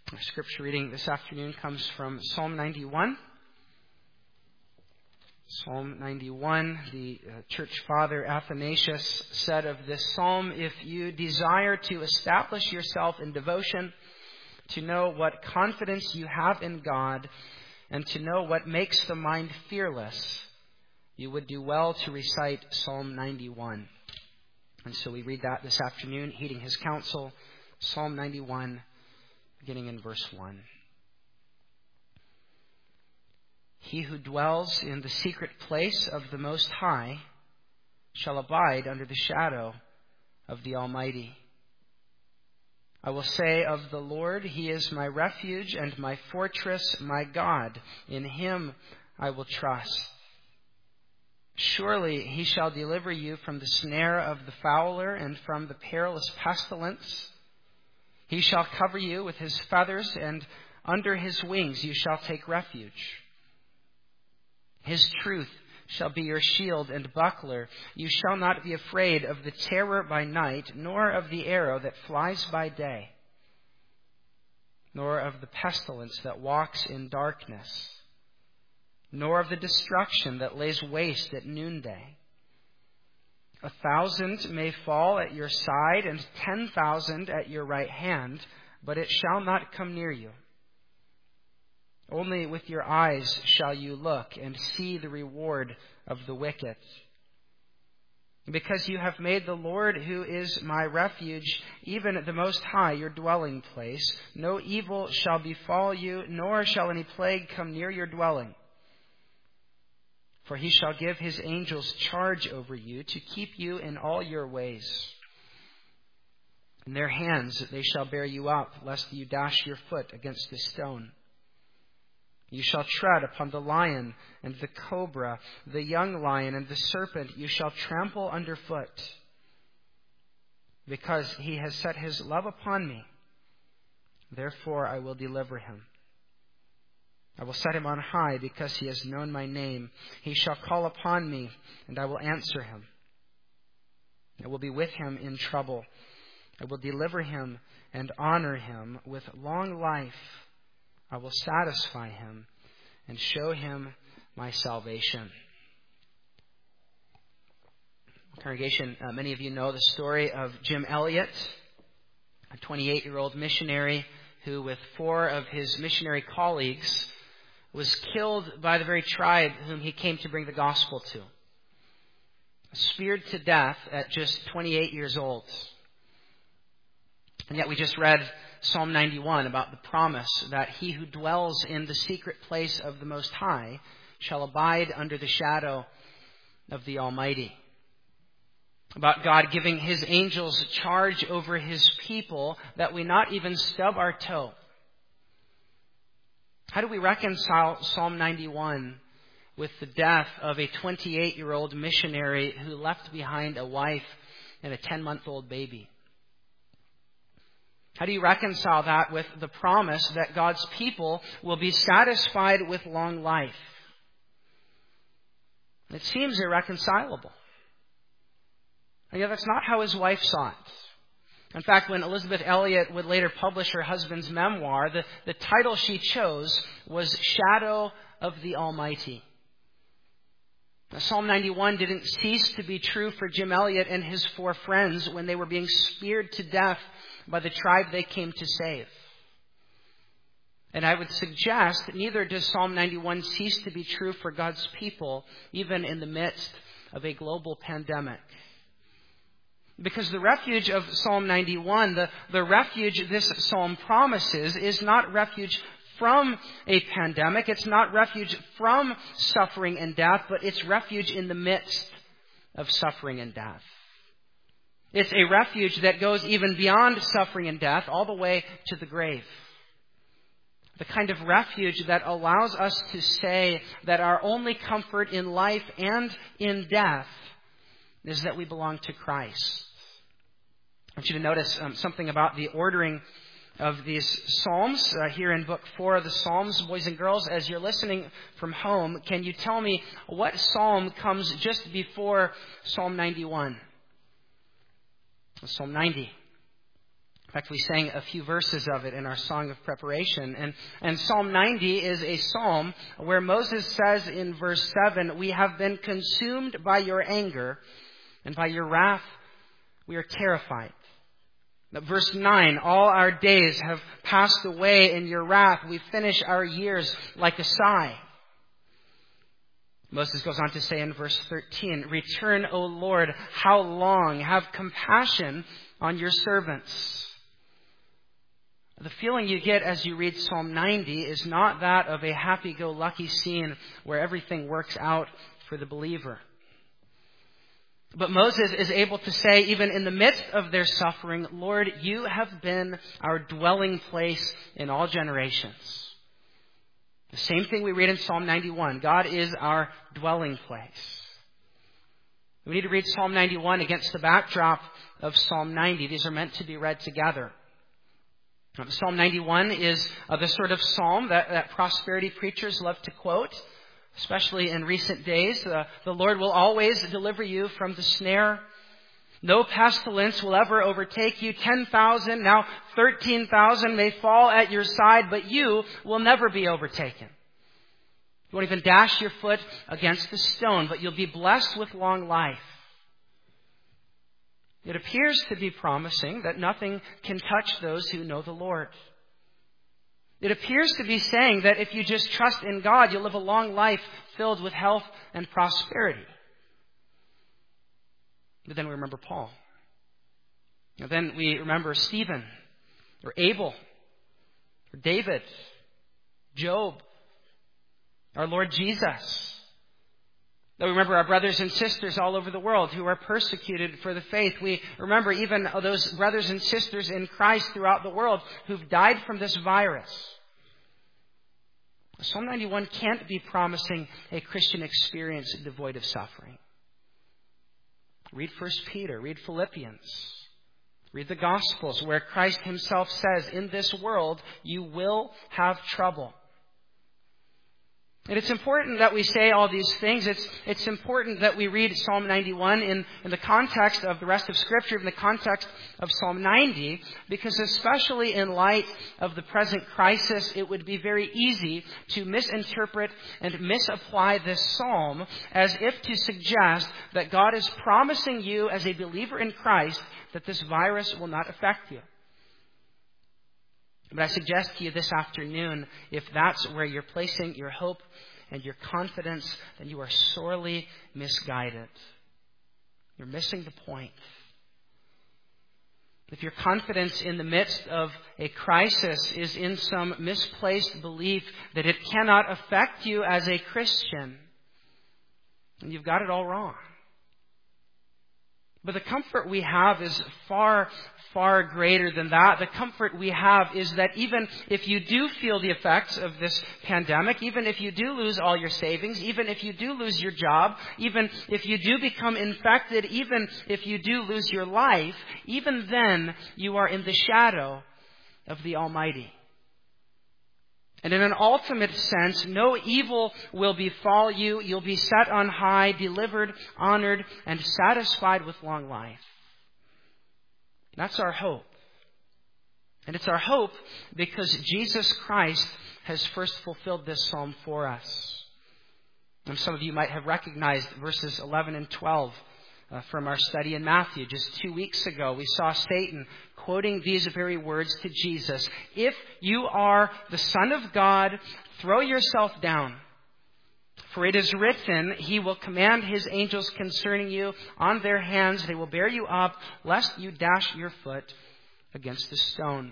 Our scripture reading this afternoon comes from Psalm 91. Psalm 91, the church father Athanasius said of this psalm, "If you desire to establish yourself in devotion, to know what confidence you have in God, and to know what makes the mind fearless, you would do well to recite Psalm 91." And so we read that this afternoon, heeding his counsel, Psalm 91, beginning in verse 1. He who dwells in the secret place of the Most High shall abide under the shadow of the Almighty. I will say of the Lord, He is my refuge and my fortress, my God. In Him I will trust. Surely He shall deliver you from the snare of the fowler and from the perilous pestilence. He shall cover you with His feathers, and under His wings you shall take refuge. His truth shall be your shield and buckler. You shall not be afraid of the terror by night, nor of the arrow that flies by day, nor of the pestilence that walks in darkness, nor of the destruction that lays waste at noonday. 1,000 may fall at your side, and 10,000 at your right hand, but it shall not come near you. Only with your eyes shall you look and see the reward of the wicked. Because you have made the Lord, who is my refuge, even the Most High, your dwelling place, no evil shall befall you, nor shall any plague come near your dwelling. For He shall give His angels charge over you to keep you in all your ways. In their hands they shall bear you up, lest you dash your foot against a stone. You shall tread upon the lion and the cobra, the young lion and the serpent you shall trample underfoot. Because He has set His love upon me, therefore I will deliver him. I will set him on high because he has known my name. He shall call upon me, and I will answer him. I will be with him in trouble. I will deliver him and honor him. With long life I will satisfy him and show him my salvation. Congregation, many of you know the story of Jim Elliot, a 28-year-old missionary who, with 4 of his missionary colleagues, was killed by the very tribe whom he came to bring the gospel to. Speared to death at just 28 years old. And yet we just read Psalm 91 about the promise that he who dwells in the secret place of the Most High shall abide under the shadow of the Almighty. About God giving His angels charge over His people that we not even stub our toe. How do we reconcile Psalm 91 with the death of a 28-year-old missionary who left behind a wife and a 10-month-old baby? How do you reconcile that with the promise that God's people will be satisfied with long life? It seems irreconcilable. And yet that's not how his wife saw it. In fact, when Elisabeth Elliot would later publish her husband's memoir, the title she chose was Shadow of the Almighty. Now, Psalm 91 didn't cease to be true for Jim Elliot and his 4 friends when they were being speared to death by the tribe they came to save. And I would suggest that neither does Psalm 91 cease to be true for God's people, even in the midst of a global pandemic. Because the refuge of Psalm 91, the refuge this psalm promises, is not refuge from a pandemic. It's not refuge from suffering and death, but it's refuge in the midst of suffering and death. It's a refuge that goes even beyond suffering and death, all the way to the grave. The kind of refuge that allows us to say that our only comfort in life and in death is that we belong to Christ. I want you to notice something about the ordering of these Psalms here in Book 4 of the Psalms. Boys and girls, as you're listening from home, can you tell me what Psalm comes just before Psalm 91? Psalm 90. In fact, we sang a few verses of it in our song of preparation. And Psalm 90 is a psalm where Moses says in verse 7, "We have been consumed by your anger, and by your wrath we are terrified." Verse 9, "All our days have passed away in your wrath. We finish our years like a sigh." Moses goes on to say in verse 13, "Return, O Lord, how long? Have compassion on your servants." The feeling you get as you read Psalm 90 is not that of a happy-go-lucky scene where everything works out for the believer. But Moses is able to say, even in the midst of their suffering, "Lord, you have been our dwelling place in all generations." The same thing we read in Psalm 91. God is our dwelling place. We need to read Psalm 91 against the backdrop of Psalm 90. These are meant to be read together. Psalm 91 is the sort of psalm that prosperity preachers love to quote, especially in recent days. The Lord will always deliver you from the snare. No pestilence will ever overtake you. 10,000, now 13,000 may fall at your side, but you will never be overtaken. You won't even dash your foot against the stone, but you'll be blessed with long life. It appears to be promising that nothing can touch those who know the Lord. It appears to be saying that if you just trust in God, you'll live a long life filled with health and prosperity. But then we remember Paul. And then we remember Stephen, or Abel, or David, Job, our Lord Jesus. We remember our brothers and sisters all over the world who are persecuted for the faith. We remember even those brothers and sisters in Christ throughout the world who've died from this virus. Psalm 91 can't be promising a Christian experience devoid of suffering. Read 1 Peter, read Philippians, read the Gospels where Christ himself says, "In this world you will have trouble." And it's important that we say all these things. It's important that we read Psalm 91 in the context of the rest of Scripture, in the context of Psalm 90, because especially in light of the present crisis, it would be very easy to misinterpret and misapply this psalm as if to suggest that God is promising you as a believer in Christ that this virus will not affect you. But I suggest to you this afternoon, if that's where you're placing your hope and your confidence, then you are sorely misguided. You're missing the point. If your confidence in the midst of a crisis is in some misplaced belief that it cannot affect you as a Christian, then you've got it all wrong. But the comfort we have is far, far greater than that. The comfort we have is that even if you do feel the effects of this pandemic, even if you do lose all your savings, even if you do lose your job, even if you do become infected, even if you do lose your life, even then you are in the shadow of the Almighty. And in an ultimate sense, no evil will befall you. You'll be set on high, delivered, honored, and satisfied with long life. That's our hope. And it's our hope because Jesus Christ has first fulfilled this psalm for us. And some of you might have recognized verses 11 and 12 from our study in Matthew. Just 2 weeks ago, we saw Satan quoting these very words to Jesus. "If you are the Son of God, throw yourself down. For it is written, He will command His angels concerning you. On their hands they will bear you up, lest you dash your foot against a stone."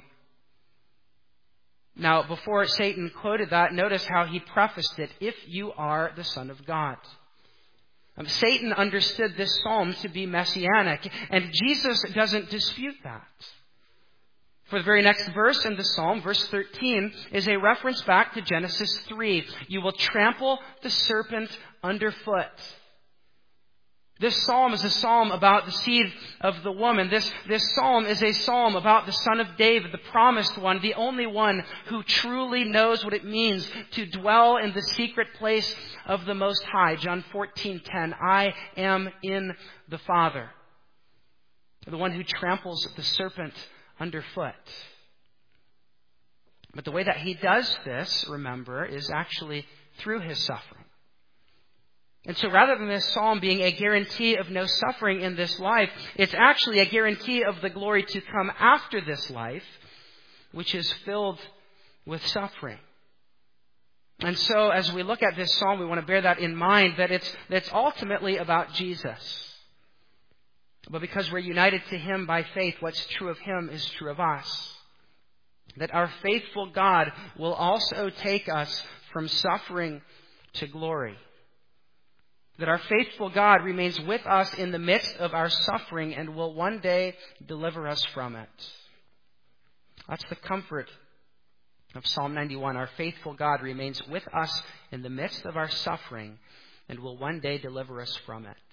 Now, before Satan quoted that, notice how he prefaced it. "If you are the Son of God." Satan understood this psalm to be messianic, and Jesus doesn't dispute that. For the very next verse in the psalm, verse 13, is a reference back to Genesis 3. "You will trample the serpent underfoot." This psalm is a psalm about the seed of the woman. This psalm is a psalm about the Son of David, the promised one, the only one who truly knows what it means to dwell in the secret place of the Most High. John 14:10, "I am in the Father." The one who tramples the serpent underfoot. But the way that he does this, remember, is actually through his suffering. And so rather than this psalm being a guarantee of no suffering in this life, it's actually a guarantee of the glory to come after this life, which is filled with suffering. And so as we look at this psalm, we want to bear that in mind, that it's ultimately about Jesus. But because we're united to him by faith, what's true of him is true of us. That our faithful God will also take us from suffering to glory. That our faithful God remains with us in the midst of our suffering and will one day deliver us from it. That's the comfort of Psalm 91. Our faithful God remains with us in the midst of our suffering and will one day deliver us from it.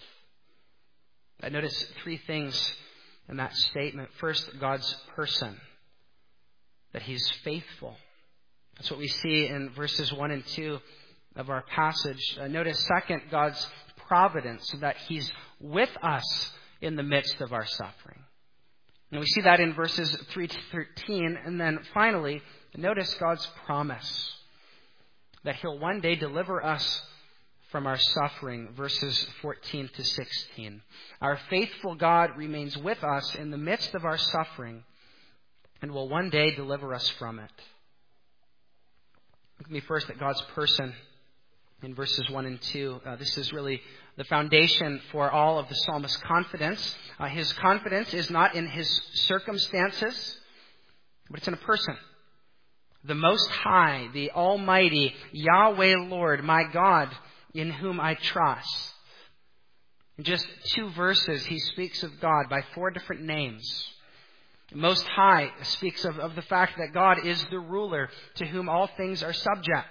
I notice three things in that statement. First, God's person. That he's faithful. That's what we see in verses 1 and 2 of our passage. Notice, second, God's providence, that he's with us in the midst of our suffering. And we see that in verses 3 to 13. And then finally, notice God's promise, that he'll one day deliver us from our suffering, verses 14 to 16. Our faithful God remains with us in the midst of our suffering and will one day deliver us from it. Look at me first at God's person in verses 1 and 2. This is really the foundation for all of the psalmist's confidence. His confidence is not in his circumstances, but it's in a person. The Most High, the Almighty, Yahweh Lord, my God, in whom I trust. In just 2 verses, he speaks of God by 4 different names. Most High speaks of the fact that God is the ruler to whom all things are subject.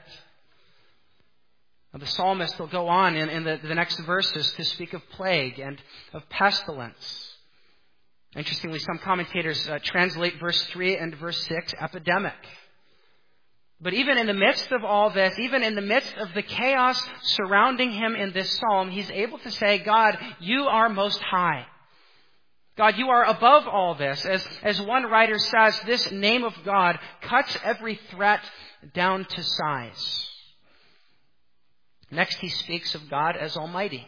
The psalmist will go on in the next verses to speak of plague and of pestilence. Interestingly, some commentators translate verse 3 and verse 6, epidemic. But even in the midst of all this, even in the midst of the chaos surrounding him in this psalm, he's able to say, God, you are most high. God, you are above all this. As one writer says, this name of God cuts every threat down to size. Next, he speaks of God as Almighty.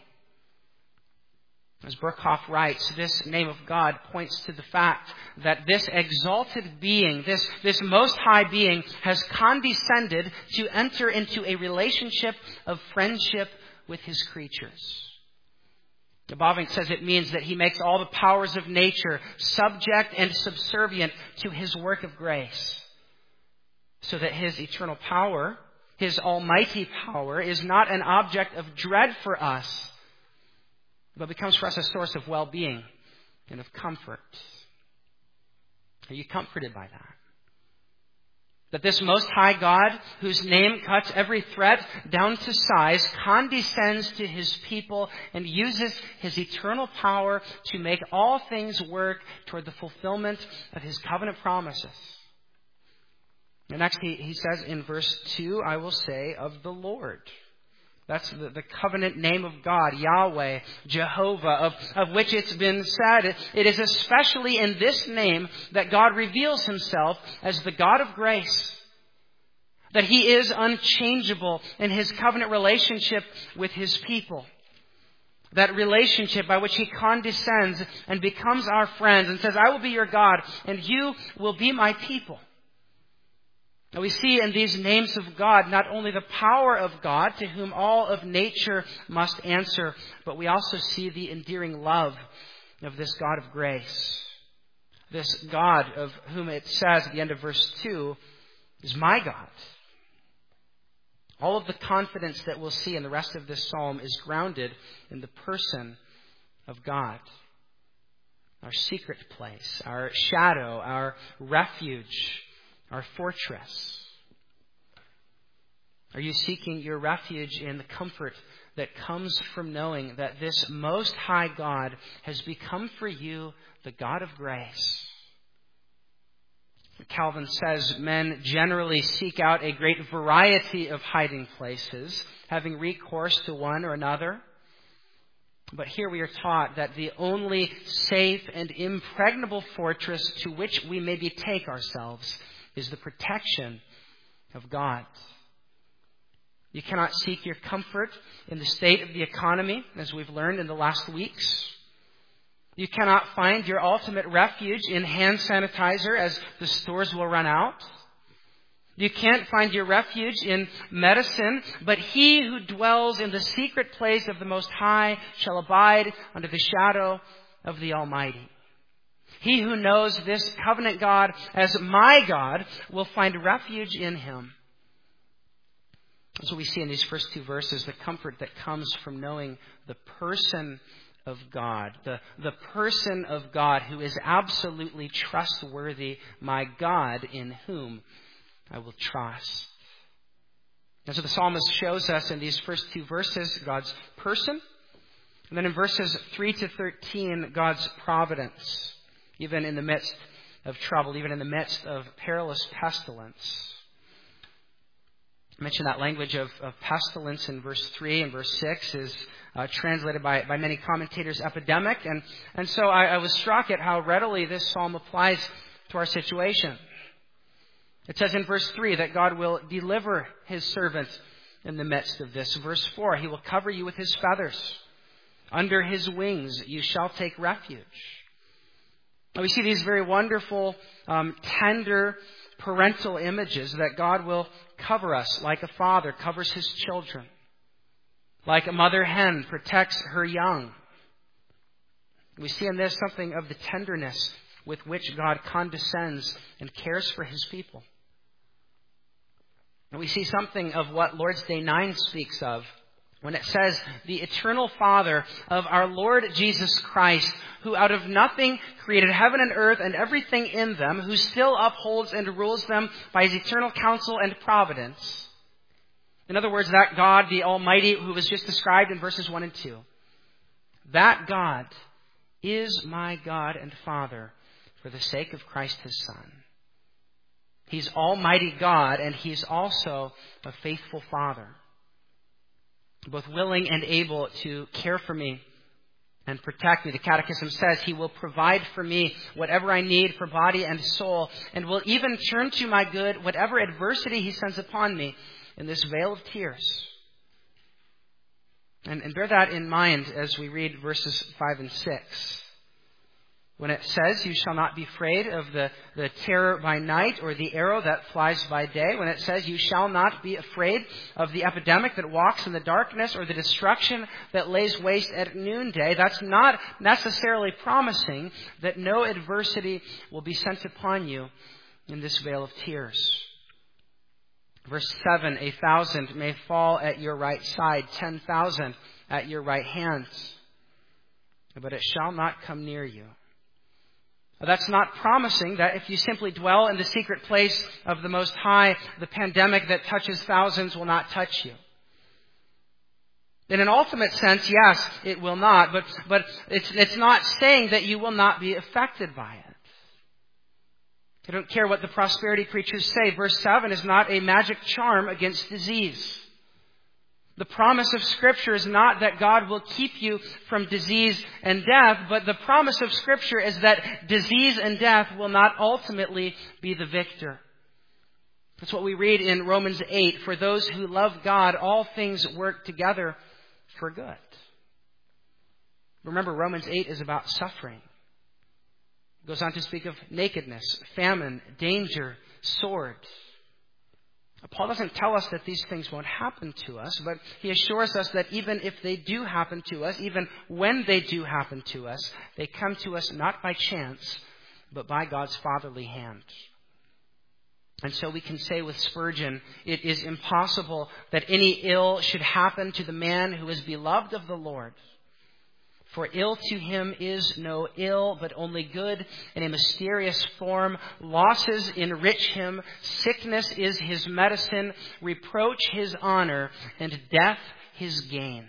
As Burkhoff writes, this name of God points to the fact that this exalted being, this most high being, has condescended to enter into a relationship of friendship with his creatures. Bavinck says it means that he makes all the powers of nature subject and subservient to his work of grace, so that his eternal power, his almighty power, is not an object of dread for us, but becomes for us a source of well-being and of comfort. Are you comforted by that? That this Most High God, whose name cuts every threat down to size, condescends to his people and uses his eternal power to make all things work toward the fulfillment of his covenant promises. And next he says in verse 2, I will say of the Lord. That's the covenant name of God, Yahweh, Jehovah, of which it's been said, it is especially in this name that God reveals himself as the God of grace. That he is unchangeable in his covenant relationship with his people. That relationship by which he condescends and becomes our friend and says, I will be your God and you will be my people. Now we see in these names of God not only the power of God to whom all of nature must answer, but we also see the endearing love of this God of grace. This God of whom it says at the end of verse 2 is my God. All of the confidence that we'll see in the rest of this psalm is grounded in the person of God. Our secret place, our shadow, our refuge, our fortress. Are you seeking your refuge in the comfort that comes from knowing that this Most High God has become for you the God of grace? Calvin says men generally seek out a great variety of hiding places, having recourse to one or another. But here we are taught that the only safe and impregnable fortress to which we may betake ourselves is the protection of God. You cannot seek your comfort in the state of the economy, as we've learned in the last weeks. You cannot find your ultimate refuge in hand sanitizer, as the stores will run out. You can't find your refuge in medicine, but he who dwells in the secret place of the Most High shall abide under the shadow of the Almighty. He who knows this covenant God as my God will find refuge in him. That's what we see in these first two verses, the comfort that comes from knowing the person of God, the person of God who is absolutely trustworthy, my God in whom I will trust. And so the psalmist shows us in these first two verses God's person. And then in verses 3 to 13, God's providence, even in the midst of trouble, even in the midst of perilous pestilence. I mentioned that language of pestilence in verse 3 and verse 6 is translated by many commentators epidemic. And so I was struck at how readily this psalm applies to our situation. It says in verse 3 that God will deliver his servant in the midst of this. Verse 4, he will cover you with his feathers. Under his wings you shall take refuge. And we see these very wonderful, tender, parental images that God will cover us like a father covers his children. Like a mother hen protects her young. We see in this something of the tenderness with which God condescends and cares for his people. And we see something of what Lord's Day 9 speaks of when it says, the eternal Father of our Lord Jesus Christ, who out of nothing created heaven and earth and everything in them, who still upholds and rules them by his eternal counsel and providence. In other words, that God, the Almighty, who was just described in verses 1 and 2. That God is my God and Father for the sake of Christ his Son. He's Almighty God, and he's also a faithful Father, both willing and able to care for me and protect me. The Catechism says he will provide for me whatever I need for body and soul, and will even turn to my good whatever adversity he sends upon me in this vale of tears. And bear that in mind as we read verses 5 and 6. When it says, you shall not be afraid of the terror by night or the arrow that flies by day. When it says, you shall not be afraid of the epidemic that walks in the darkness or the destruction that lays waste at noonday. That's not necessarily promising that no adversity will be sent upon you in this vale of tears. Verse 7, 1,000 may fall at your right side, 10,000 at your right hand, but it shall not come near you. That's not promising that if you simply dwell in the secret place of the Most High, the pandemic that touches thousands will not touch you. In an ultimate sense, yes, it will not, but it's not saying that you will not be affected by it. I don't care what the prosperity preachers say. Verse 7 is not a magic charm against disease. The promise of Scripture is not that God will keep you from disease and death, but the promise of Scripture is that disease and death will not ultimately be the victor. That's what we read in Romans 8. For those who love God, all things work together for good. Remember, Romans 8 is about suffering. It goes on to speak of nakedness, famine, danger, sword. Paul doesn't tell us that these things won't happen to us, but he assures us that even if they do happen to us, even when they do happen to us, they come to us not by chance, but by God's fatherly hand. And so we can say with Spurgeon, it is impossible that any ill should happen to the man who is beloved of the Lord. For ill to him is no ill, but only good in a mysterious form. Losses enrich him. Sickness is his medicine. Reproach his honor. And death his gain.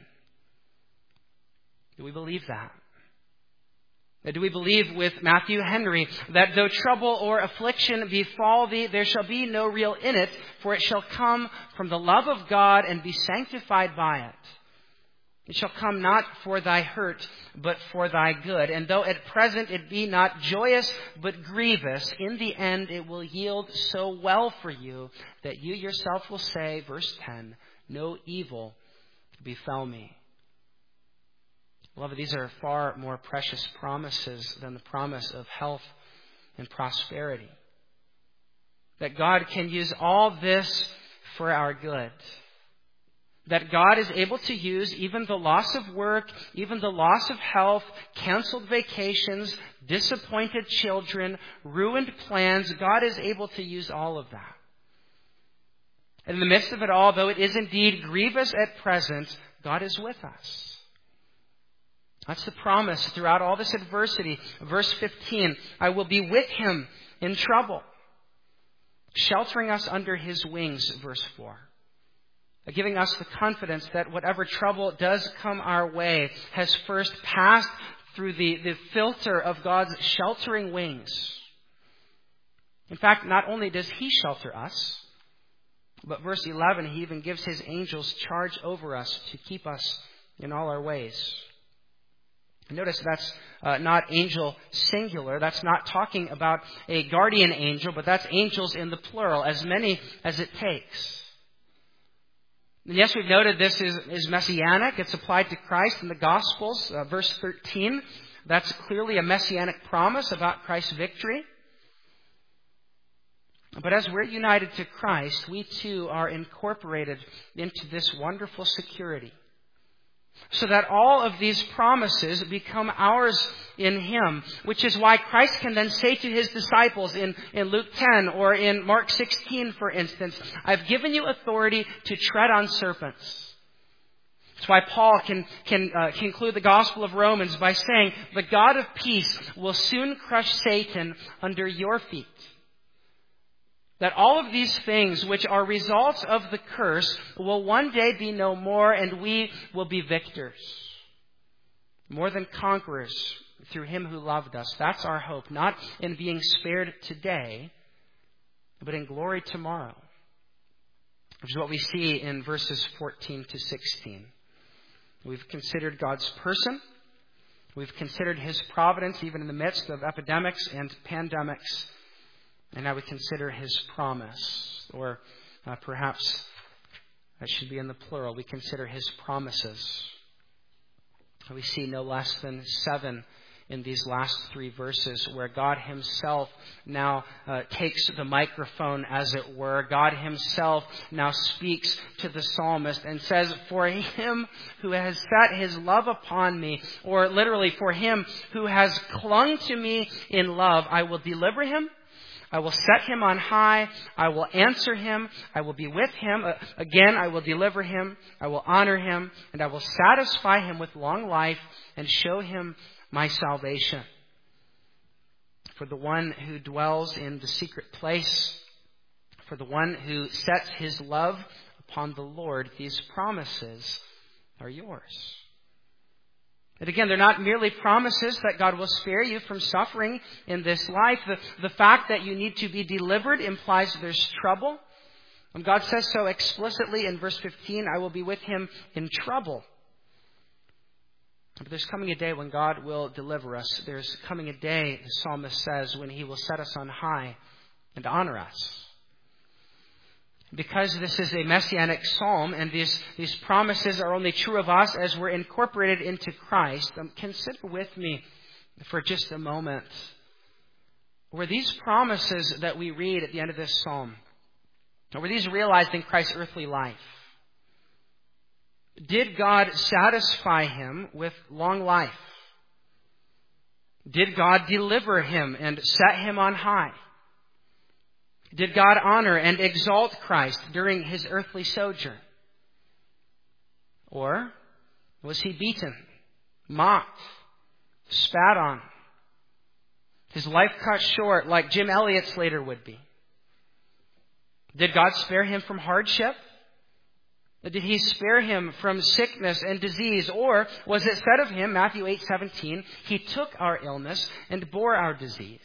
Do we believe that? Do we believe with Matthew Henry that though trouble or affliction befall thee, there shall be no real in it, for it shall come from the love of God and be sanctified by it? It shall come not for thy hurt, but for thy good. And though at present it be not joyous, but grievous, in the end it will yield so well for you that you yourself will say, verse 10, no evil befell me. Beloved, these are far more precious promises than the promise of health and prosperity. That God can use all this for our good. That God is able to use even the loss of work, even the loss of health, canceled vacations, disappointed children, ruined plans. God is able to use all of that. And in the midst of it all, though it is indeed grievous at present, God is with us. That's the promise throughout all this adversity. Verse 15, I will be with him in trouble, sheltering us under his wings, verse 4. Giving us the confidence that whatever trouble does come our way has first passed through the filter of God's sheltering wings. In fact, not only does he shelter us, but verse 11, he even gives his angels charge over us to keep us in all our ways. Notice that's not angel singular. That's not talking about a guardian angel, but that's angels in the plural, as many as it takes. And yes, we've noted this is messianic. It's applied to Christ in the Gospels. Verse 13, that's clearly a messianic promise about Christ's victory. But as we're united to Christ, we too are incorporated into this wonderful security. So that all of these promises become ours in him, which is why Christ can then say to his disciples in Luke 10 or in Mark 16, for instance, I've given you authority to tread on serpents. That's why Paul can conclude the Gospel of Romans by saying, the God of peace will soon crush Satan under your feet. That all of these things which are results of the curse will one day be no more, and we will be victors. More than conquerors through him who loved us. That's our hope, not in being spared today, but in glory tomorrow. Which is what we see in verses 14 to 16. We've considered God's person. We've considered his providence even in the midst of epidemics and pandemics. And now we consider his promise, or perhaps that should be in the plural. We consider his promises. We see no less than 7 in these last 3 verses where God himself now takes the microphone, as it were. God himself now speaks to the psalmist and says, for him who has set his love upon me, or literally for him who has clung to me in love, I will deliver him. I will set him on high. I will answer him. I will be with him. Again, I will deliver him. I will honor him. And I will satisfy him with long life and show him my salvation. For the one who dwells in the secret place, for the one who sets his love upon the Lord, these promises are yours. And again, they're not merely promises that God will spare you from suffering in this life. The fact that you need to be delivered implies there's trouble. And God says so explicitly in verse 15, I will be with him in trouble. But there's coming a day when God will deliver us. There's coming a day, the psalmist says, when he will set us on high and honor us. Because this is a messianic psalm and these promises are only true of us as we're incorporated into Christ, consider with me for just a moment were these promises that we read at the end of this psalm, were these realized in Christ's earthly life? Did God satisfy him with long life? Did God deliver him and set him on high? Did God honor and exalt Christ during his earthly sojourn? Or was he beaten, mocked, spat on, his life cut short like Jim Elliot's later would be? Did God spare him from hardship? Did he spare him from sickness and disease? Or was it said of him, Matthew 8:17, he took our illness and bore our disease?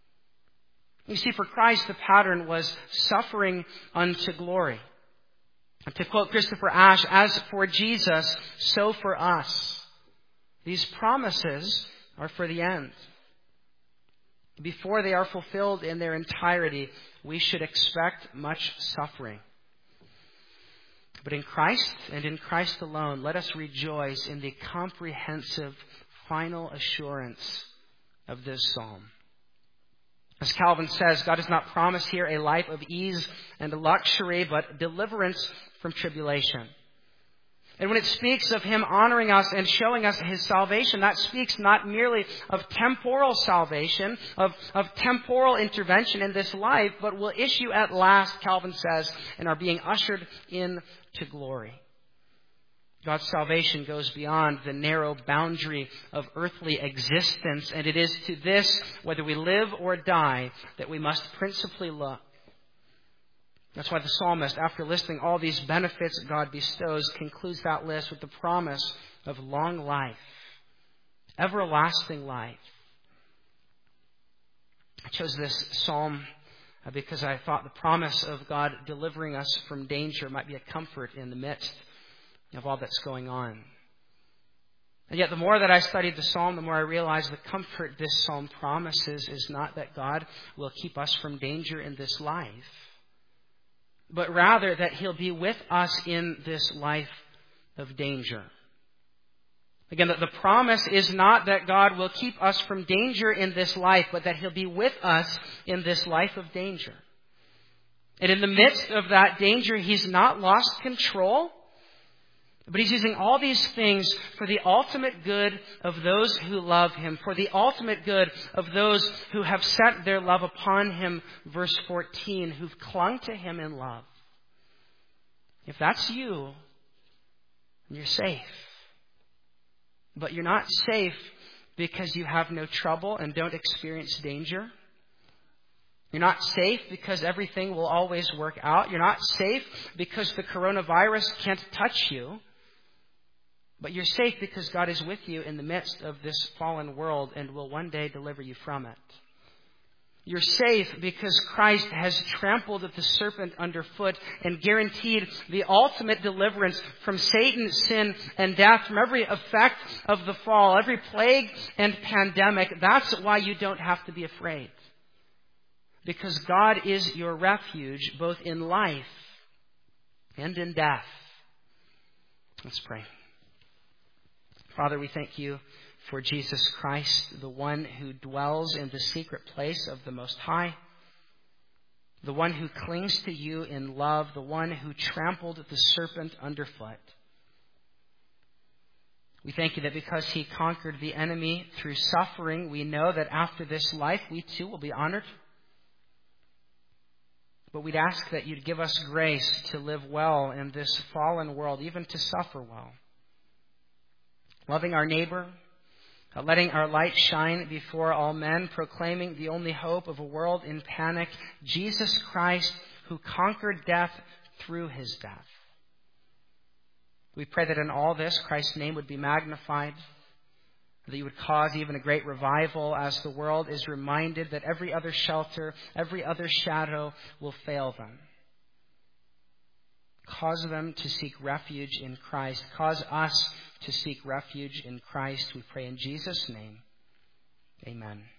You see, for Christ, the pattern was suffering unto glory. To quote Christopher Ashe, as for Jesus, so for us. These promises are for the end. Before they are fulfilled in their entirety, we should expect much suffering. But in Christ and in Christ alone, let us rejoice in the comprehensive final assurance of this psalm. As Calvin says, God does not promise here a life of ease and luxury, but deliverance from tribulation. And when it speaks of Him honoring us and showing us His salvation, that speaks not merely of temporal salvation, of temporal intervention in this life, but will issue at last, Calvin says, and are being ushered into glory. God's salvation goes beyond the narrow boundary of earthly existence, and it is to this, whether we live or die, that we must principally look. That's why the psalmist, after listing all these benefits God bestows, concludes that list with the promise of long life, everlasting life. I chose this psalm because I thought the promise of God delivering us from danger might be a comfort in the midst of all that's going on. And yet the more that I studied the psalm, the more I realized the comfort this psalm promises is not that God will keep us from danger in this life, but rather that He'll be with us in this life of danger. Again, that the promise is not that God will keep us from danger in this life, but that He'll be with us in this life of danger. And in the midst of that danger, He's not lost control, but He's using all these things for the ultimate good of those who love Him, for the ultimate good of those who have set their love upon Him, verse 14, who've clung to Him in love. If that's you, you're safe. But you're not safe because you have no trouble and don't experience danger. You're not safe because everything will always work out. You're not safe because the coronavirus can't touch you. But you're safe because God is with you in the midst of this fallen world and will one day deliver you from it. You're safe because Christ has trampled the serpent underfoot and guaranteed the ultimate deliverance from Satan, sin, and death, from every effect of the fall, every plague and pandemic. That's why you don't have to be afraid. Because God is your refuge both in life and in death. Let's pray. Father, we thank You for Jesus Christ, the one who dwells in the secret place of the Most High, the one who clings to You in love, the one who trampled the serpent underfoot. We thank You that because He conquered the enemy through suffering, we know that after this life, we too will be honored. But we'd ask that You'd give us grace to live well in this fallen world, even to suffer well. Loving our neighbor, letting our light shine before all men, proclaiming the only hope of a world in panic, Jesus Christ, who conquered death through His death. We pray that in all this, Christ's name would be magnified, that You would cause even a great revival as the world is reminded that every other shelter, every other shadow will fail them. Cause them to seek refuge in Christ. Cause us to seek refuge in Christ. We pray in Jesus' name. Amen.